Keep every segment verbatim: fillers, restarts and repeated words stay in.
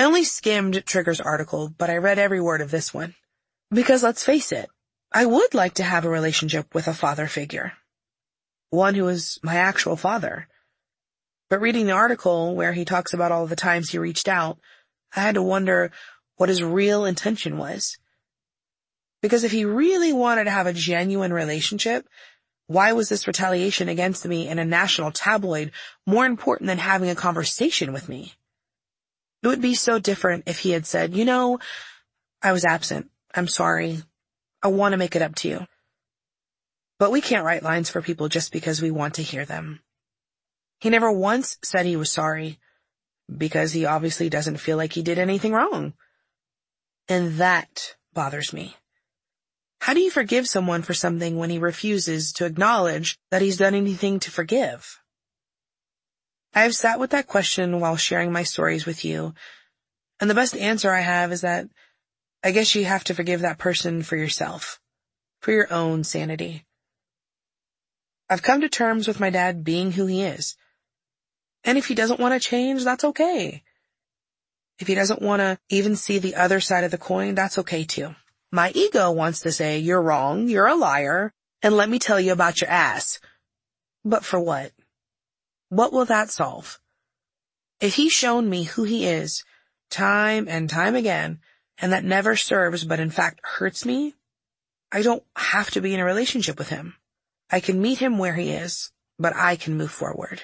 I only skimmed Trigger's article, but I read every word of this one. Because let's face it, I would like to have a relationship with a father figure. One who is my actual father. But reading the article where he talks about all the times he reached out, I had to wonder what his real intention was. Because if he really wanted to have a genuine relationship, why was this retaliation against me in a national tabloid more important than having a conversation with me? It would be so different if he had said, you know, I was absent. I'm sorry. I want to make it up to you. But we can't write lines for people just because we want to hear them. He never once said he was sorry, because he obviously doesn't feel like he did anything wrong. And that bothers me. How do you forgive someone for something when he refuses to acknowledge that he's done anything to forgive? I have sat with that question while sharing my stories with you, and the best answer I have is that I guess you have to forgive that person for yourself, for your own sanity. I've come to terms with my dad being who he is. And if he doesn't want to change, that's okay. If he doesn't want to even see the other side of the coin, that's okay too. My ego wants to say, you're wrong, you're a liar, and let me tell you about your ass. But for what? What will that solve? If he's shown me who he is, time and time again, and that never serves but in fact hurts me, I don't have to be in a relationship with him. I can meet him where he is, but I can move forward.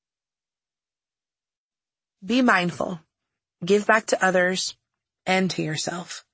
Be mindful. Give back to others and to yourself.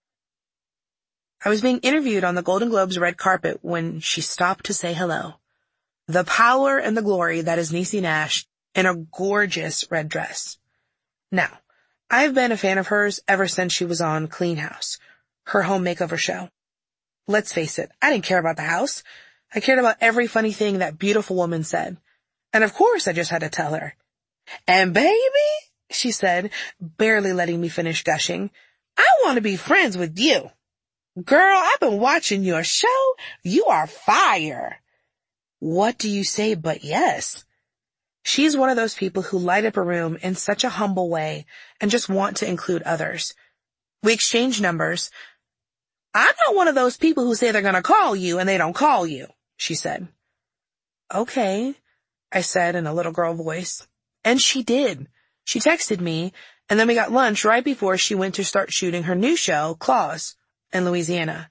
I was being interviewed on the Golden Globes red carpet when she stopped to say hello. The power and the glory that is Niecy Nash in a gorgeous red dress. Now, I've been a fan of hers ever since she was on Clean House, her home makeover show. Let's face it, I didn't care about the house. I cared about every funny thing that beautiful woman said. And of course I just had to tell her. And baby, she said, barely letting me finish gushing, I want to be friends with you. Girl, I've been watching your show. You are fire. What do you say but yes? She's one of those people who light up a room in such a humble way and just want to include others. We exchange numbers. I'm not one of those people who say they're going to call you and they don't call you, she said. Okay, I said in a little girl voice. And she did. She texted me, and then we got lunch right before she went to start shooting her new show, Claws, in Louisiana.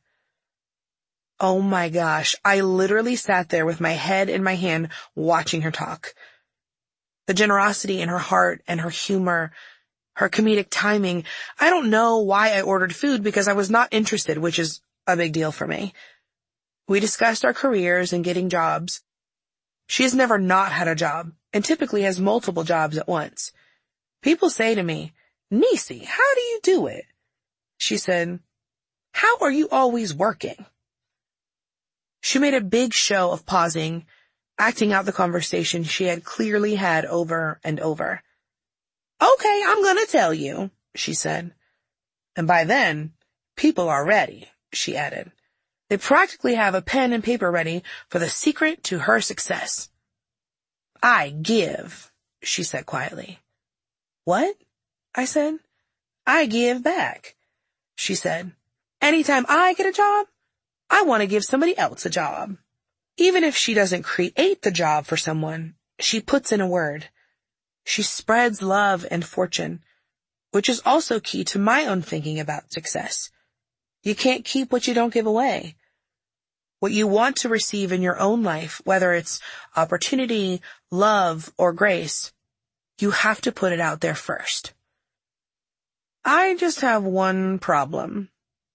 Oh my gosh, I literally sat there with my head in my hand watching her talk. The generosity in her heart and her humor, her comedic timing. I don't know why I ordered food because I was not interested, which is a big deal for me. We discussed our careers and getting jobs. She has never not had a job and typically has multiple jobs at once. People say to me, Niecy, how do you do it? She said, how are you always working? She made a big show of pausing, acting out the conversation she had clearly had over and over. Okay, I'm gonna tell you, she said. And by then, people are ready, she added. They practically have a pen and paper ready for the secret to her success. I give, she said quietly. What? I said. I give back, she said. Anytime I get a job, I want to give somebody else a job. Even if she doesn't create the job for someone, she puts in a word. She spreads love and fortune, which is also key to my own thinking about success. You can't keep what you don't give away. What you want to receive in your own life, whether it's opportunity, love, or grace, you have to put it out there first. I just have one problem.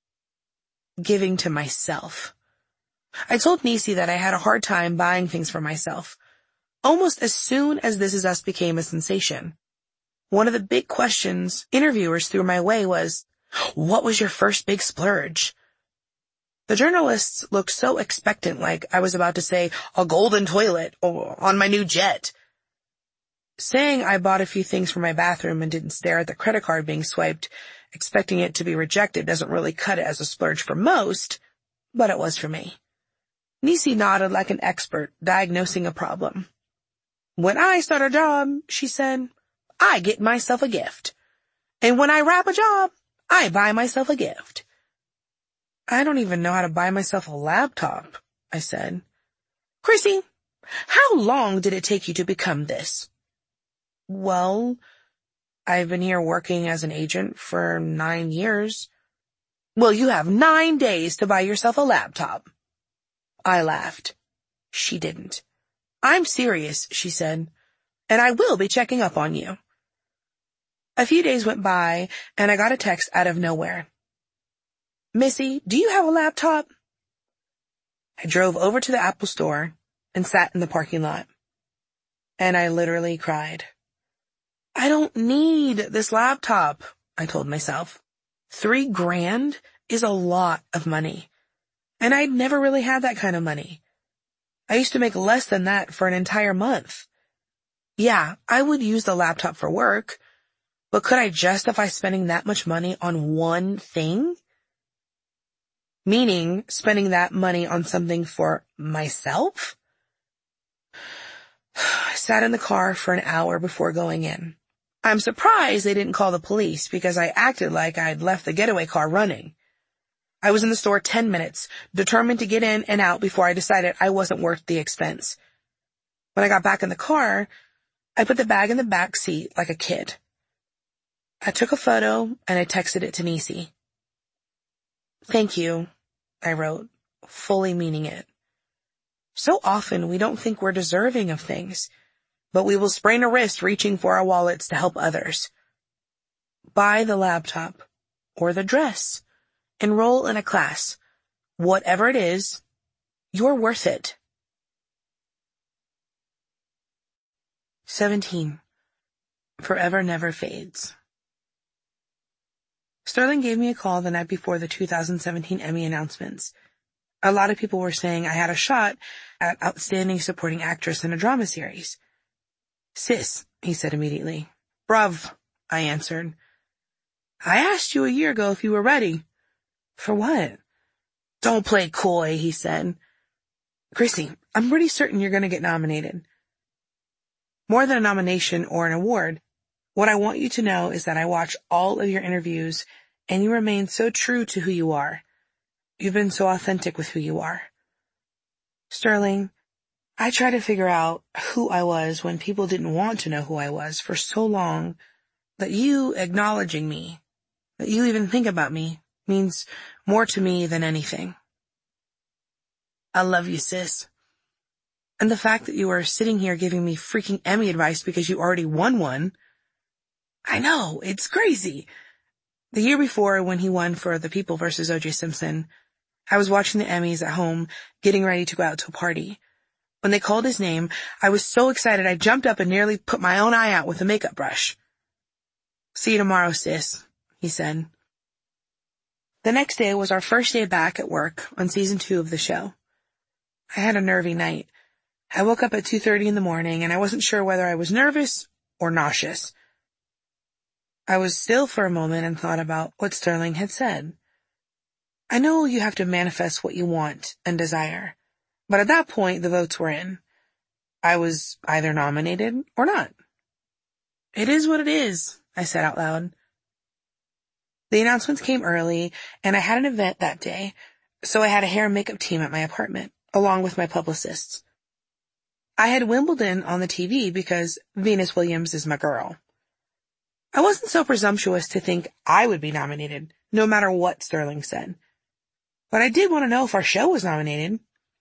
Giving to myself. I told Niecy that I had a hard time buying things for myself, almost as soon as This Is Us became a sensation. One of the big questions interviewers threw my way was, what was your first big splurge? The journalists looked so expectant, like I was about to say a golden toilet or on my new jet. Saying I bought a few things for my bathroom and didn't stare at the credit card being swiped, expecting it to be rejected doesn't really cut it as a splurge for most, but it was for me. Niecy nodded like an expert diagnosing a problem. When I start a job, she said, I get myself a gift. And when I wrap a job, I buy myself a gift. I don't even know how to buy myself a laptop, I said. Chrissy, how long did it take you to become this? Well, I've been here working as an agent for nine years. Well, you have nine days to buy yourself a laptop. I laughed. She didn't. I'm serious, she said, and I will be checking up on you. A few days went by, and I got a text out of nowhere. Missy, do you have a laptop? I drove over to the Apple store and sat in the parking lot. And I literally cried. I don't need this laptop, I told myself. Three grand is a lot of money. And I'd never really had that kind of money. I used to make less than that for an entire month. Yeah, I would use the laptop for work, but could I justify spending that much money on one thing? Meaning spending that money on something for myself? I sat in the car for an hour before going in. I'm surprised they didn't call the police because I acted like I'd left the getaway car running. I was in the store ten minutes, determined to get in and out before I decided I wasn't worth the expense. When I got back in the car, I put the bag in the back seat like a kid. I took a photo and I texted it to Nisi. Thank you, I wrote, fully meaning it. So often we don't think we're deserving of things, but we will sprain a wrist reaching for our wallets to help others. Buy the laptop or the dress. Enroll in a class. Whatever it is, you're worth it. seventeen. Forever Never Fades. Sterling gave me a call the night before the two thousand seventeen Emmy announcements. A lot of people were saying I had a shot at Outstanding Supporting Actress in a Drama Series. Sis, he said immediately. Bruv, I answered. I asked you a year ago if you were ready. For what? Don't play coy, he said. Chrissy, I'm pretty certain you're going to get nominated. More than a nomination or an award, what I want you to know is that I watch all of your interviews and you remain so true to who you are. You've been so authentic with who you are. Sterling, I tried to figure out who I was when people didn't want to know who I was for so long that you acknowledging me, that you even think about me, means more to me than anything. I love you, sis. And the fact that you are sitting here giving me freaking Emmy advice because you already won one. I know, it's crazy. The year before, when he won for The People versus O J Simpson, I was watching the Emmys at home, getting ready to go out to a party. When they called his name, I was so excited I jumped up and nearly put my own eye out with a makeup brush. See you tomorrow, sis, he said. The next day was our first day back at work on season two of the show. I had a nervy night. I woke up at two thirty in the morning and I wasn't sure whether I was nervous or nauseous. I was still for a moment and thought about what Sterling had said. I know you have to manifest what you want and desire, but at that point the votes were in. I was either nominated or not. It is what it is, I said out loud. The announcements came early, and I had an event that day, so I had a hair and makeup team at my apartment, along with my publicists. I had Wimbledon on the T V because Venus Williams is my girl. I wasn't so presumptuous to think I would be nominated, no matter what Sterling said. But I did want to know if our show was nominated.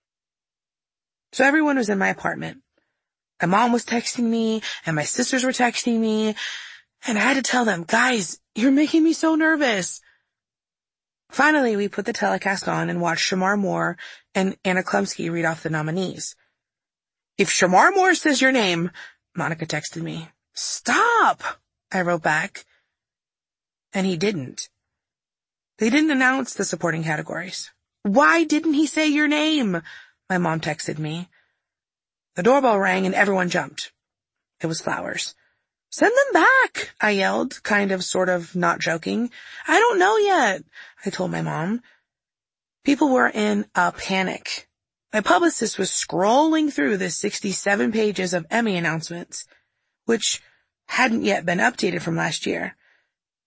So everyone was in my apartment. My mom was texting me, and my sisters were texting me, and I had to tell them, guys, you're making me so nervous. Finally, we put the telecast on and watched Shamar Moore and Anna Klumsky read off the nominees. If Shamar Moore says your name, Monica texted me. Stop, I wrote back. And he didn't. They didn't announce the supporting categories. Why didn't he say your name? My mom texted me. The doorbell rang and everyone jumped. It was Flowers. Send them back, I yelled, kind of, sort of, not joking. I don't know yet, I told my mom. People were in a panic. My publicist was scrolling through the sixty-seven pages of Emmy announcements, which hadn't yet been updated from last year.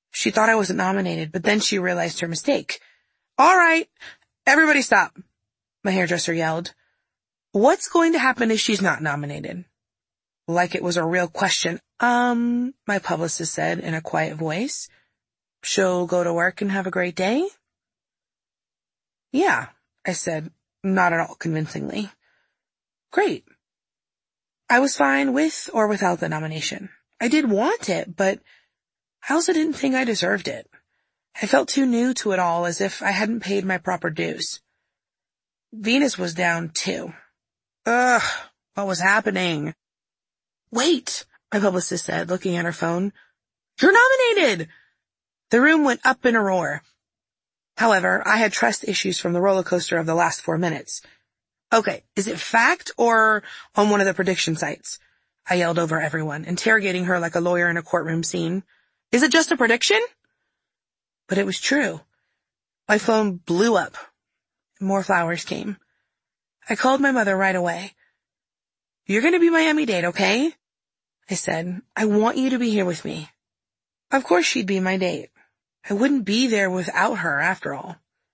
She thought I wasn't nominated, but then she realized her mistake. All right, everybody stop, my hairdresser yelled. What's going to happen if she's not nominated? Like it was a real question. Um, my publicist said in a quiet voice. She'll go to work and have a great day? Yeah, I said, not at all convincingly. Great. I was fine with or without the nomination. I did want it, but I also didn't think I deserved it. I felt too new to it all, as if I hadn't paid my proper dues. Venus was down too. Ugh, what was happening? Wait, my publicist said, looking at her phone. You're nominated! The room went up in a roar. However, I had trust issues from the roller coaster of the last four minutes. Okay, is it fact or on one of the prediction sites? I yelled over everyone, interrogating her like a lawyer in a courtroom scene. Is it just a prediction? But it was true. My phone blew up. More flowers came. I called my mother right away. You're going to be my Emmy date, okay? I said, I want you to be here with me. Of course she'd be my date. I wouldn't be there without her, after all.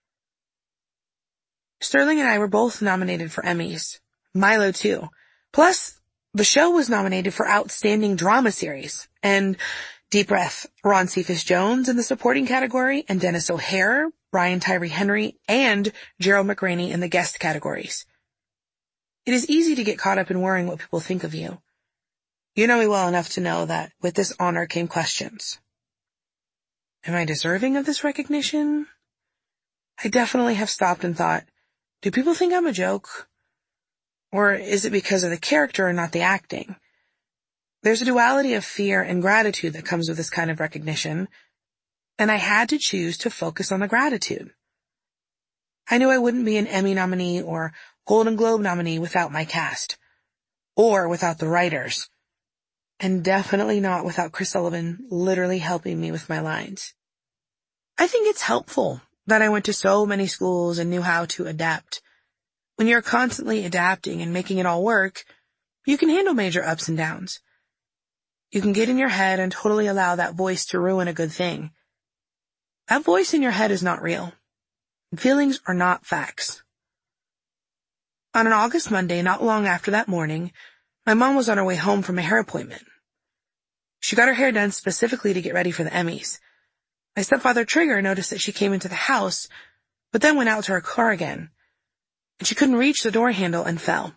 Sterling and I were both nominated for Emmys. Milo, too. Plus, the show was nominated for Outstanding Drama Series. And, deep breath, Ron Cephas Jones in the supporting category, and Dennis O'Hare, Brian Tyree Henry, and Gerald McRaney in the guest categories. It is easy to get caught up in worrying what people think of you. You know me well enough to know that with this honor came questions. Am I deserving of this recognition? I definitely have stopped and thought, do people think I'm a joke? Or is it because of the character and not the acting? There's a duality of fear and gratitude that comes with this kind of recognition, and I had to choose to focus on the gratitude. I knew I wouldn't be an Emmy nominee or Golden Globe nominee without my cast, or without the writers, and definitely not without Chris Sullivan literally helping me with my lines. I think it's helpful that I went to so many schools and knew how to adapt. When you're constantly adapting and making it all work, you can handle major ups and downs. You can get in your head and totally allow that voice to ruin a good thing. That voice in your head is not real. Feelings are not facts. On an August Monday, not long after that morning, my mom was on her way home from a hair appointment. She got her hair done specifically to get ready for the Emmys. My stepfather Trigger noticed that she came into the house, but then went out to her car again, and she couldn't reach the door handle and fell.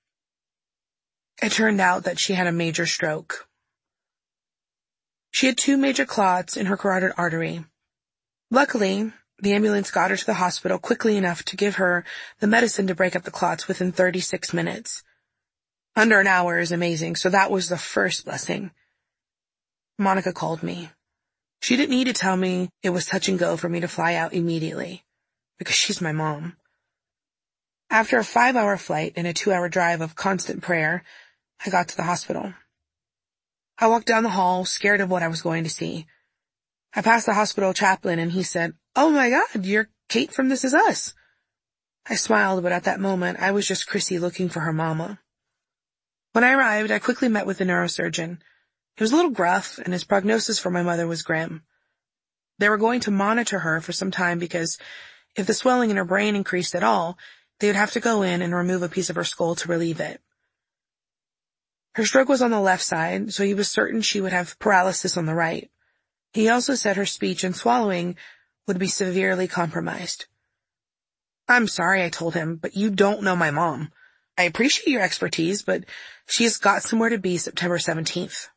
It turned out that she had a major stroke. She had two major clots in her carotid artery. Luckily, the ambulance got her to the hospital quickly enough to give her the medicine to break up the clots within thirty-six minutes. Under an hour is amazing, so that was the first blessing. Monica called me. She didn't need to tell me it was touch and go for me to fly out immediately, because she's my mom. After a five-hour flight and a two-hour drive of constant prayer, I got to the hospital. I walked down the hall, scared of what I was going to see. I passed the hospital chaplain and he said, "Oh my God, you're Kate from This Is Us." I smiled, but at that moment, I was just Chrissy looking for her mama. When I arrived, I quickly met with the neurosurgeon. He was a little gruff, and his prognosis for my mother was grim. They were going to monitor her for some time because if the swelling in her brain increased at all, they would have to go in and remove a piece of her skull to relieve it. Her stroke was on the left side, so he was certain she would have paralysis on the right. He also said her speech and swallowing would be severely compromised. "I'm sorry," I told him, "but you don't know my mom. I appreciate your expertise, but she's got somewhere to be September seventeenth.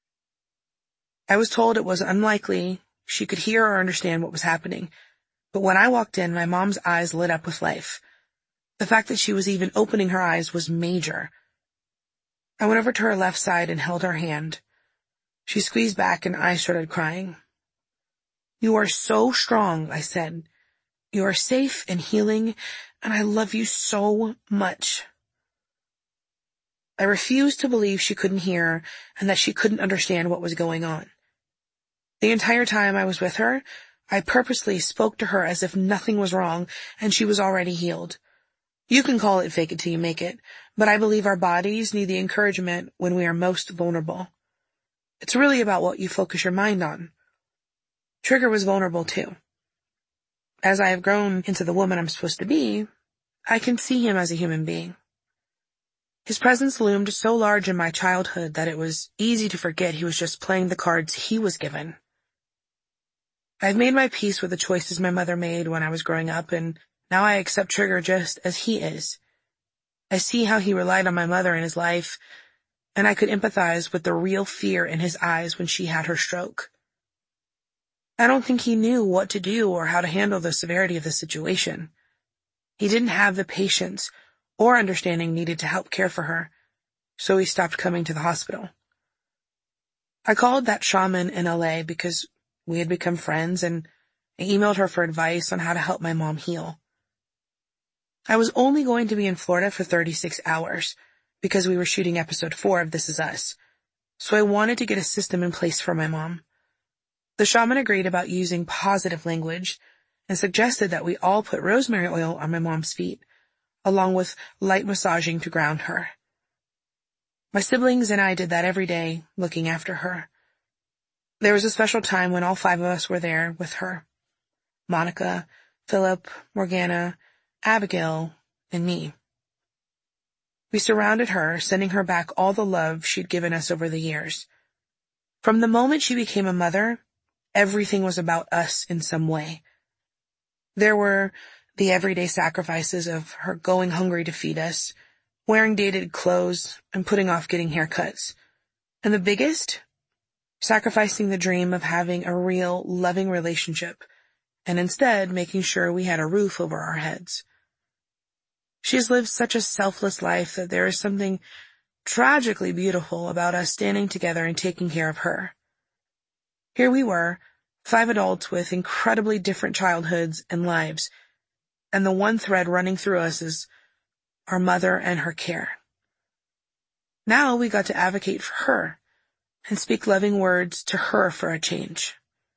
I was told it was unlikely she could hear or understand what was happening, but when I walked in, my mom's eyes lit up with life. The fact that she was even opening her eyes was major. I went over to her left side and held her hand. She squeezed back and I started crying. "You are so strong," I said. "You are safe and healing, and I love you so much." I refused to believe she couldn't hear and that she couldn't understand what was going on. The entire time I was with her, I purposely spoke to her as if nothing was wrong and she was already healed. You can call it fake it till you make it, but I believe our bodies need the encouragement when we are most vulnerable. It's really about what you focus your mind on. Trigger was vulnerable too. As I have grown into the woman I'm supposed to be, I can see him as a human being. His presence loomed so large in my childhood that it was easy to forget he was just playing the cards he was given. I've made my peace with the choices my mother made when I was growing up, and now I accept Trigger just as he is. I see how he relied on my mother in his life, and I could empathize with the real fear in his eyes when she had her stroke. I don't think he knew what to do or how to handle the severity of the situation. He didn't have the patience or understanding needed to help care for her, so he stopped coming to the hospital. I called that shaman in L A because we had become friends, and I emailed her for advice on how to help my mom heal. I was only going to be in Florida for thirty-six hours because we were shooting episode four of This Is Us, so I wanted to get a system in place for my mom. The shaman agreed about using positive language and suggested that we all put rosemary oil on my mom's feet, along with light massaging to ground her. My siblings and I did that every day, looking after her. There was a special time when all five of us were there with her. Monica, Philip, Morgana, Abigail, and me. We surrounded her, sending her back all the love she'd given us over the years. From the moment she became a mother, everything was about us in some way. There were the everyday sacrifices of her going hungry to feed us, wearing dated clothes, and putting off getting haircuts. And the biggest? Sacrificing the dream of having a real, loving relationship, and instead making sure we had a roof over our heads. She has lived such a selfless life that there is something tragically beautiful about us standing together and taking care of her. Here we were, five adults with incredibly different childhoods and lives, and the one thread running through us is our mother and her care. Now we got to advocate for her and speak loving words to her for a change.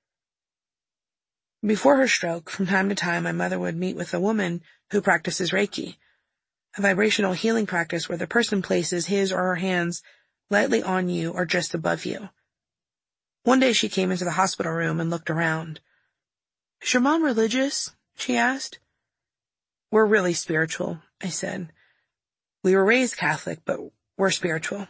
Before her stroke, from time to time, my mother would meet with a woman who practices Reiki, a vibrational healing practice where the person places his or her hands lightly on you or just above you. One day she came into the hospital room and looked around. "Is your mom religious?" she asked. "We're really spiritual," I said. "We were raised Catholic, but we're spiritual."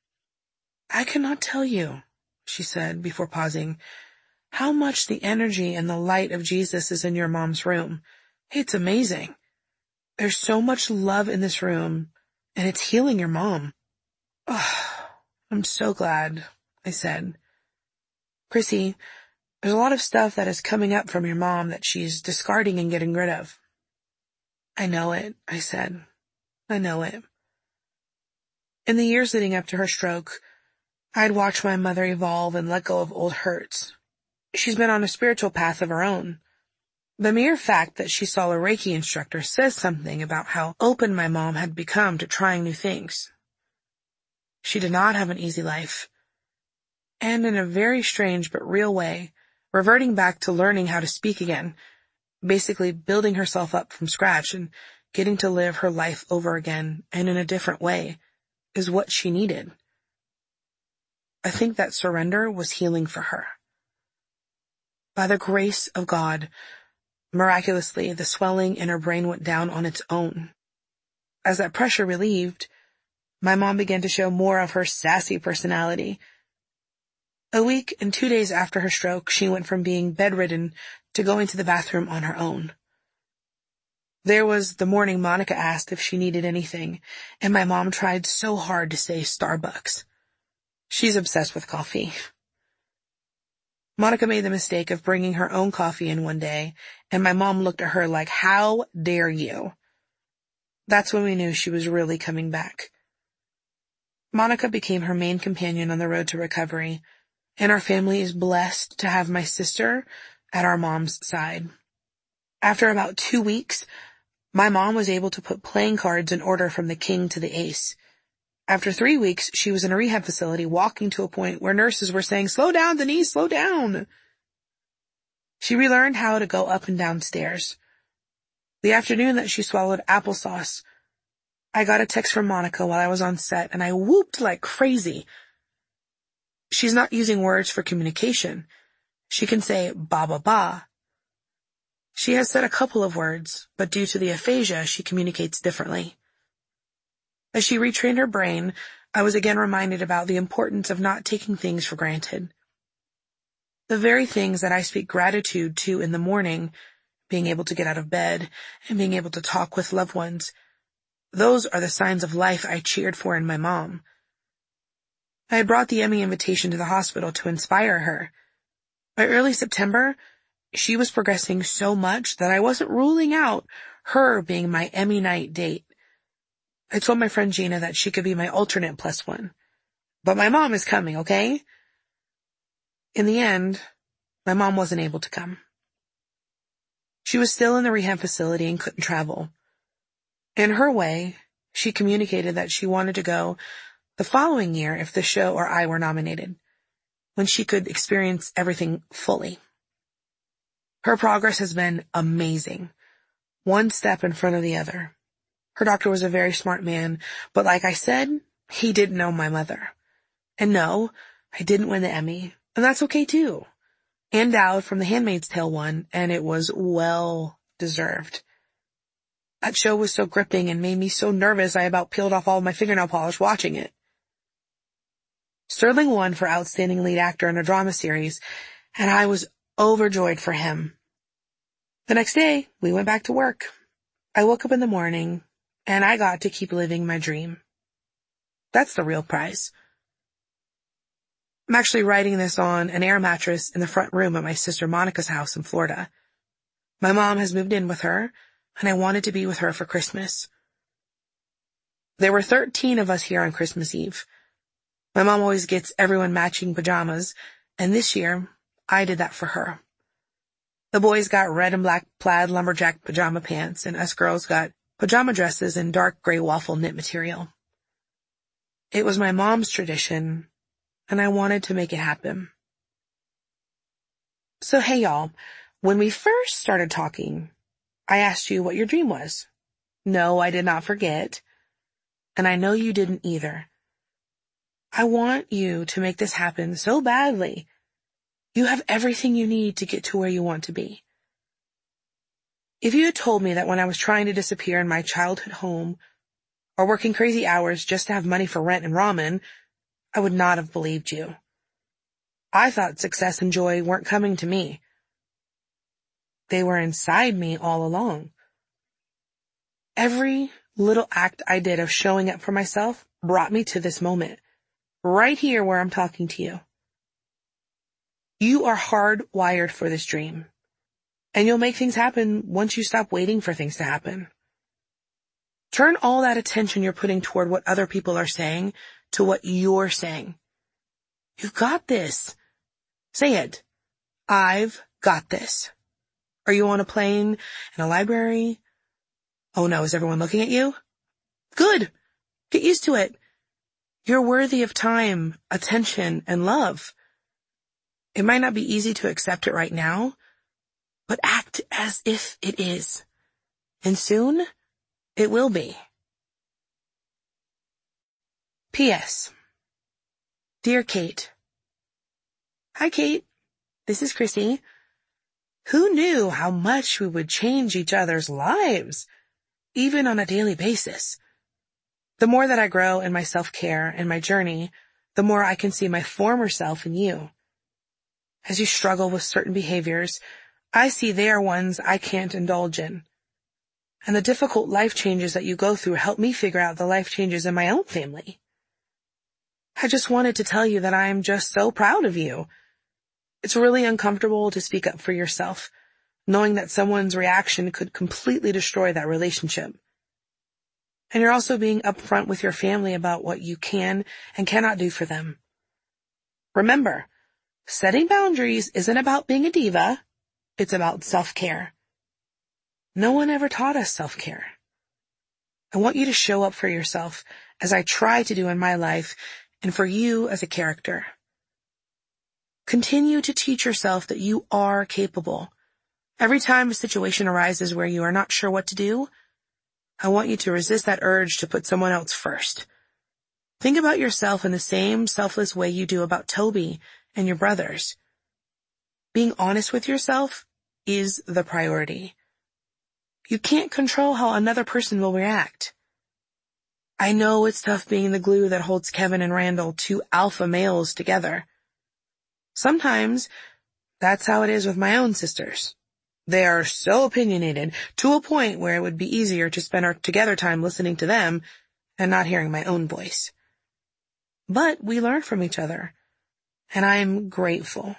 "I cannot tell you," she said before pausing, "how much the energy and the light of Jesus is in your mom's room. It's amazing. There's so much love in this room, and it's healing your mom." "Oh, I'm so glad," I said. "Chrissy, there's a lot of stuff that is coming up from your mom that she's discarding and getting rid of." "I know it," I said. "I know it." In the years leading up to her stroke, I'd watched my mother evolve and let go of old hurts. She's been on a spiritual path of her own. The mere fact that she saw a Reiki instructor says something about how open my mom had become to trying new things. She did not have an easy life. And in a very strange but real way, reverting back to learning how to speak again, basically building herself up from scratch and getting to live her life over again and in a different way, is what she needed. I think that surrender was healing for her. By the grace of God, miraculously, the swelling in her brain went down on its own. As that pressure relieved, my mom began to show more of her sassy personality. A week and two days after her stroke, she went from being bedridden to going to the bathroom on her own. There was the morning Monica asked if she needed anything, and my mom tried so hard to say Starbucks. She's obsessed with coffee. Monica made the mistake of bringing her own coffee in one day, and my mom looked at her like, "How dare you?" That's when we knew she was really coming back. Monica became her main companion on the road to recovery, and our family is blessed to have my sister at our mom's side. After about two weeks, my mom was able to put playing cards in order from the king to the ace. After three weeks, she was in a rehab facility, walking to a point where nurses were saying, "Slow down, Denise, slow down." She relearned how to go up and down stairs. The afternoon that she swallowed applesauce, I got a text from Monica while I was on set, and I whooped like crazy. She's not using words for communication. She can say ba ba ba. She has said a couple of words, but due to the aphasia, she communicates differently. As she retrained her brain, I was again reminded about the importance of not taking things for granted. The very things that I speak gratitude to in the morning, being able to get out of bed and being able to talk with loved ones, those are the signs of life I cheered for in my mom. I had brought the Emmy invitation to the hospital to inspire her. By early September, she was progressing so much that I wasn't ruling out her being my Emmy night date. I told my friend Gina that she could be my alternate plus one. But my mom is coming, okay? In the end, my mom wasn't able to come. She was still in the rehab facility and couldn't travel. In her way, she communicated that she wanted to go the following year if the show or I were nominated, when she could experience everything fully. Her progress has been amazing, one step in front of the other. Her doctor was a very smart man, but like I said, he didn't know my mother. And no, I didn't win the Emmy, and that's okay too. Ann Dowd from The Handmaid's Tale won, and it was well deserved. That show was so gripping and made me so nervous I about peeled off all my fingernail polish watching it. Sterling won for Outstanding Lead Actor in a Drama Series, and I was overjoyed for him. The next day, we went back to work. I woke up in the morning, and I got to keep living my dream. That's the real prize. I'm actually writing this on an air mattress in the front room at my sister Monica's house in Florida. My mom has moved in with her, and I wanted to be with her for Christmas. There were thirteen of us here on Christmas Eve. My mom always gets everyone matching pajamas, and this year, I did that for her. The boys got red and black plaid lumberjack pajama pants, and us girls got pajama dresses in dark gray waffle knit material. It was my mom's tradition, and I wanted to make it happen. So hey y'all, when we first started talking, I asked you what your dream was. No, I did not forget, and I know you didn't either. I want you to make this happen so badly. You have everything you need to get to where you want to be. If you had told me that when I was trying to disappear in my childhood home, or working crazy hours just to have money for rent and ramen, I would not have believed you. I thought success and joy weren't coming to me. They were inside me all along. Every little act I did of showing up for myself brought me to this moment, right here where I'm talking to you. You are hardwired for this dream, and you'll make things happen once you stop waiting for things to happen. Turn all that attention you're putting toward what other people are saying to what you're saying. You've got this. Say it. I've got this. Are you on a plane, in a library? Oh no, is everyone looking at you? Good. Get used to it. You're worthy of time, attention, and love. It might not be easy to accept it right now, but act as if it is. And soon, it will be. P S Dear Kate. Hi, Kate. This is Chrissy. Who knew how much we would change each other's lives, even on a daily basis? The more that I grow in my self-care and my journey, the more I can see my former self in you. As you struggle with certain behaviors, I see they are ones I can't indulge in. And the difficult life changes that you go through help me figure out the life changes in my own family. I just wanted to tell you that I am just so proud of you. It's really uncomfortable to speak up for yourself, knowing that someone's reaction could completely destroy that relationship. And you're also being upfront with your family about what you can and cannot do for them. Remember, setting boundaries isn't about being a diva. It's about self-care. No one ever taught us self-care. I want you to show up for yourself as I try to do in my life and for you as a character. Continue to teach yourself that you are capable. Every time a situation arises where you are not sure what to do, I want you to resist that urge to put someone else first. Think about yourself in the same selfless way you do about Toby and your brothers. Being honest with yourself is the priority. You can't control how another person will react. I know it's tough being the glue that holds Kevin and Randall, two alpha males, together. Sometimes that's how it is with my own sisters. They are so opinionated to a point where it would be easier to spend our together time listening to them and not hearing my own voice. But we learn from each other, and I am grateful.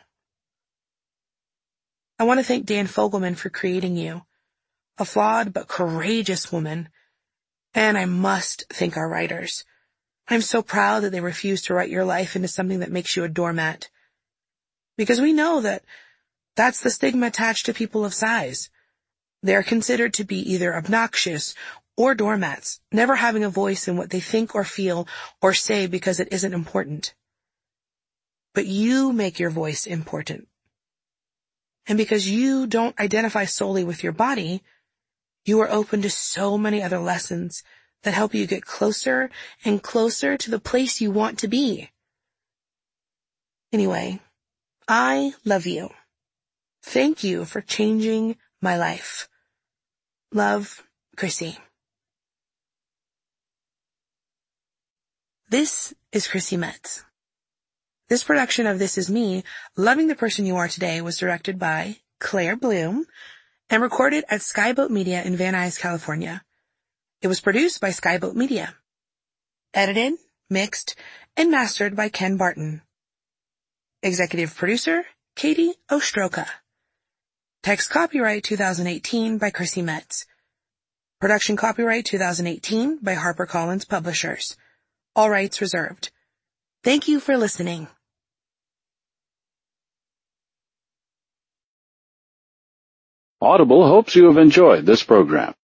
I want to thank Dan Fogelman for creating you, a flawed but courageous woman. And I must thank our writers. I'm so proud that they refuse to write your life into something that makes you a doormat. Because we know that that's the stigma attached to people of size. They are considered to be either obnoxious or doormats, never having a voice in what they think or feel or say because it isn't important. But you make your voice important. And because you don't identify solely with your body, you are open to so many other lessons that help you get closer and closer to the place you want to be. Anyway, I love you. Thank you for changing my life. Love, Chrissy. This is Chrissy Metz. This production of This Is Me, Loving the Person You Are Today was directed by Claire Bloom and recorded at Skyboat Media in Van Nuys, California. It was produced by Skyboat Media. Edited, mixed, and mastered by Ken Barton. Executive producer, Katie Ostroka. Text copyright twenty eighteen by Chrissy Metz. Production copyright twenty eighteen by HarperCollins Publishers. All rights reserved. Thank you for listening. Audible hopes you have enjoyed this program.